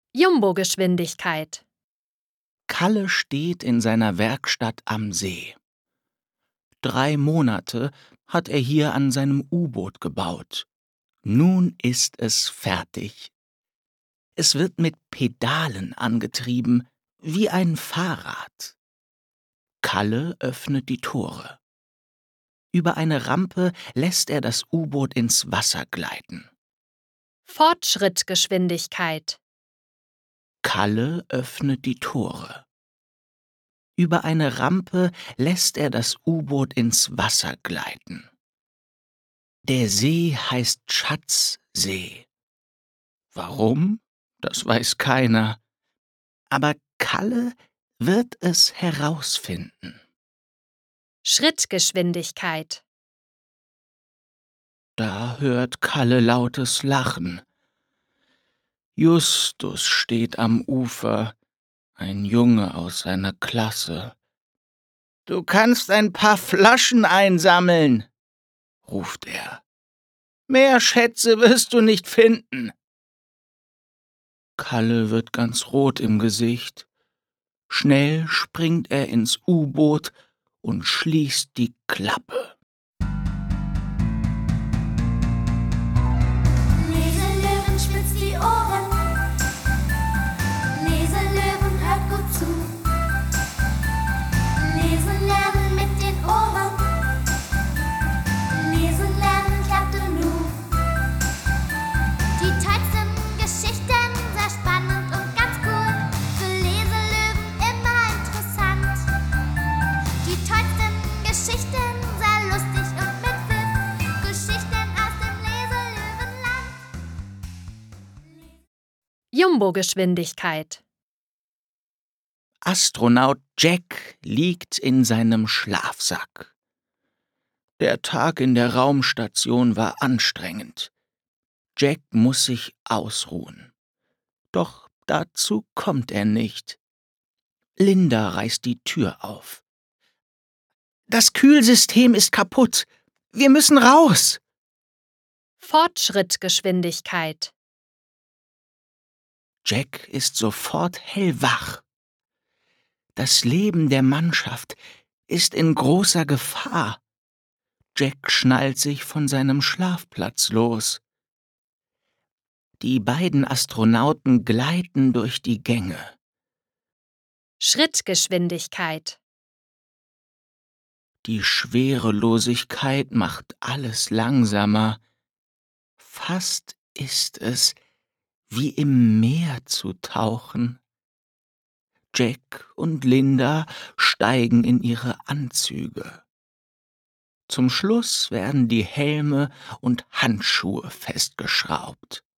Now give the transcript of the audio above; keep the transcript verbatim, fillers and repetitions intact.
Jumbo-Geschwindigkeit. Kalle steht in seiner Werkstatt am See. Drei Monate hat er hier an seinem U-Boot gebaut. Nun ist es fertig. Es wird mit Pedalen angetrieben, wie ein Fahrrad. Kalle öffnet die Tore. Über eine Rampe lässt er das U-Boot ins Wasser gleiten. Fortschrittgeschwindigkeit. Kalle öffnet die Tore. Über eine Rampe lässt er das U-Boot ins Wasser gleiten. Der See heißt Schatzsee. Warum? Das weiß keiner. Aber Kalle wird es herausfinden. Schrittgeschwindigkeit. Da hört Kalle lautes Lachen. Justus steht am Ufer, ein Junge aus seiner Klasse. »Du kannst ein paar Flaschen einsammeln«, ruft er. »Mehr Schätze wirst du nicht finden.« Kalle wird ganz rot im Gesicht. Schnell springt er ins U-Boot und schließt die Klappe. Leselöwen spitzt die Ohren. Leselöwen hört gut zu. Lesen lernen mit den Ohren. Lesen lernen klappt nun. Die tollsten Geschichten, sehr spannend und ganz cool. Für Leselöwen immer interessant. Die tollsten Geschichten, sehr lustig und mit Pfiff. Geschichten aus dem Leselöwenland. Jumbo-Geschwindigkeit. Astronaut Jack liegt in seinem Schlafsack. Der Tag in der Raumstation war anstrengend. Jack muss sich ausruhen. Doch dazu kommt er nicht. Linda reißt die Tür auf. »Das Kühlsystem ist kaputt. Wir müssen raus!« Fortschrittgeschwindigkeit. Jack ist sofort hellwach. Das Leben der Mannschaft ist in großer Gefahr. Jack schnallt sich von seinem Schlafplatz los. Die beiden Astronauten gleiten durch die Gänge. Schrittgeschwindigkeit. Die Schwerelosigkeit macht alles langsamer. Fast ist es, wie im Meer zu tauchen. Jack und Linda steigen in ihre Anzüge. Zum Schluss werden die Helme und Handschuhe festgeschraubt.